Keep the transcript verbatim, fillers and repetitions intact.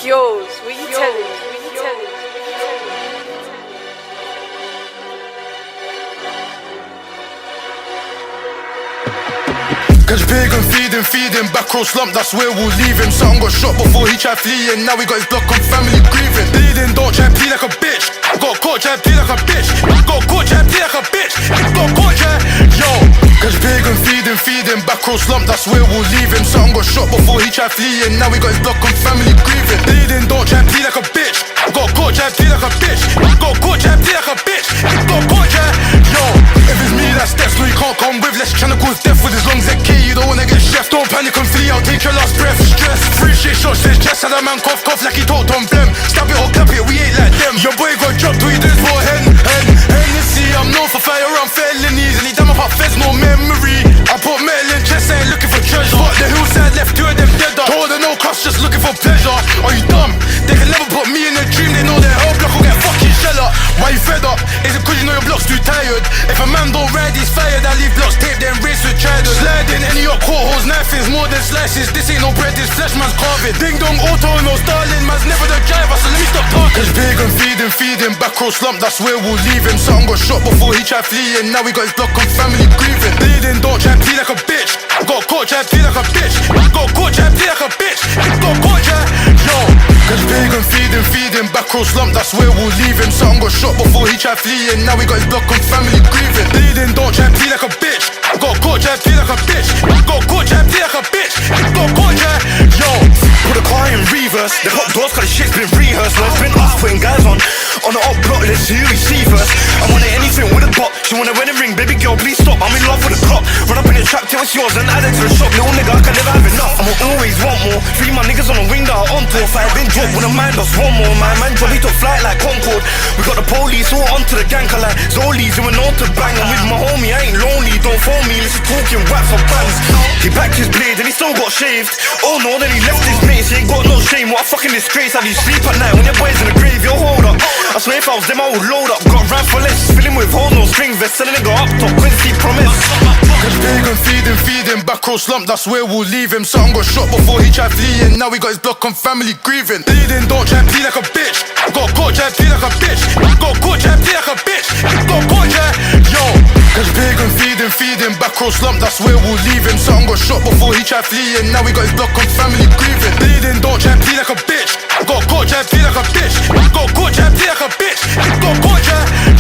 Yours, what you telling me? What you telling me? Catch big and feed him, feed him. Back row slump, that's where we'll leave him. Son got shot before he tried fleeing. Now he got his block on family grieving. Bleeding, don't try and play like a bitch. Got caught, try and play like a bitch. Got caught, try and play like a bitch. Got caught, try. Yo. Catch big and feed him, feed him. Back row slump, that's where we'll leave him. Son got shot before he tried fleeing. Now he got his block on family grieving. Bleeding, don't try and play like a bitch. Got caught, try and play like a bitch. Got caught, try and play like a bitch. Got caught, try. Yo. If it's me that steps, no you can't come with. Let's tryna cause death with his lungs. That K, you don't wanna get chef. Don't panic and flee, I'll take your last breath. Stress, free shit shots to his chest. Had a man cough, cough like he talked on blem. Stab it or clap it, we ain't like them. Your boy got dropped, we do for hen, hen, Hennessy. I'm known for firearm felonies. And he damn up feds, no memory. I put metal in chest, ain't looking for treasure. But the hillside left two of them dead. Told her no cost, just looking for pleasure. Are you dumb? They can never put me in a dream. They know their whole block will get fucking shell up. Why you fed up? Is it cause you know your block's too tired? If a man don't ride, he's fired. I leave blocks taped, then race with triders. Sliding any up courthouse, knifings more than slices. This ain't no bread, this flesh man's carving. Ding dong auto, no Starling, man's never the driver, so let me stop talking. Catch big and feed him, feed him. Back row slump, that's where we'll leave him. Son got shot before he tried fleeing. Now he got his block on family grieving. Bleeding, don't try and play like a bitch. Got caught, try and play like a bitch. Got caught, try and play like a bitch. Got caught, try. Yo. Catch big and feed him, feed him. Back row slump, that's where we'll leave him. Son got shot before he tried fleeing. Now he got his block on family grieving. Bleeding, don't try and play like a bitch. Got caught, try and play like a bitch. Got caught, try and play like a bitch. Got caught, try. Yo. Put a car in reverse. The hot doors cause the shit's been rehearsed. Well, it's been us putting guys on On the up block, let's see who we see first. I want anything with a pop. She want a wedding ring, baby girl, please stop. I'm in love with a clock. Run up in the trap till it's yours and add it to the shop. Little nigga, I can never have enough. I'ma always want more. Three my niggas on the wing that are on tour. Five been dropped with a mind us one more. My man job, he took flight like Concorde. We got the police all onto the gang, like Zoli's and we're known to bang. I'm with my homie, I ain't lonely. Don't phone me, listen talking wax or bands. He backed his blade and he still got shaved. Oh no, then he left his mates. He ain't got no shame. What a fucking disgrace. How do you sleep at night when your boy's in the grave? Yo, hold up. I swear if I was them, I would load up. Got ran for less, filling with holes, no string vest. Selling nigga up top, Quincy promise. Catch big and feed him, feed him. Back row slump, that's where we'll leave him. Son got shot before he tried fleeing. Now he got his block on family grieving. Bleeding, don't try and play like a bitch. Got caught, try and play like a bitch. Got caught, try and play like a bitch. Got caught, try. Yo. Catch big and feed him, feed him. Back row slump, that's where we'll leave him. Son got shot before he tried fleeing. Now he got his block on family grieving. Bleeding, don't try and play like a bitch. Got caught, try and play like a bitch. Got caught, try and play like a bitch. Got caught, try.